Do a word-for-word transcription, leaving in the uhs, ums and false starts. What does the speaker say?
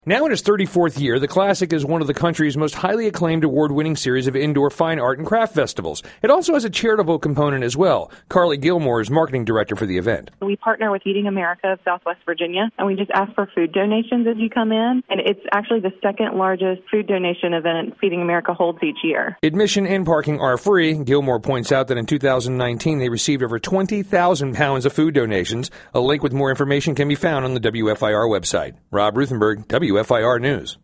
Now in its thirty-fourth year, the Classic is one of the country's most highly acclaimed award-winning series of indoor fine art and craft festivals. It also has a charitable component as well. Carly Gilmore is marketing director for the event. We partner with Feeding America of Southwest Virginia, and we just ask for food donations as you come in. And it's actually the second largest food donation event Feeding America holds each year. Admission and parking are free. Gilmore points out that in two thousand nineteen, they received over twenty thousand pounds of food donations. A link with more information can be found on the W F I R website. Rob Ruthenberg, W F I R News.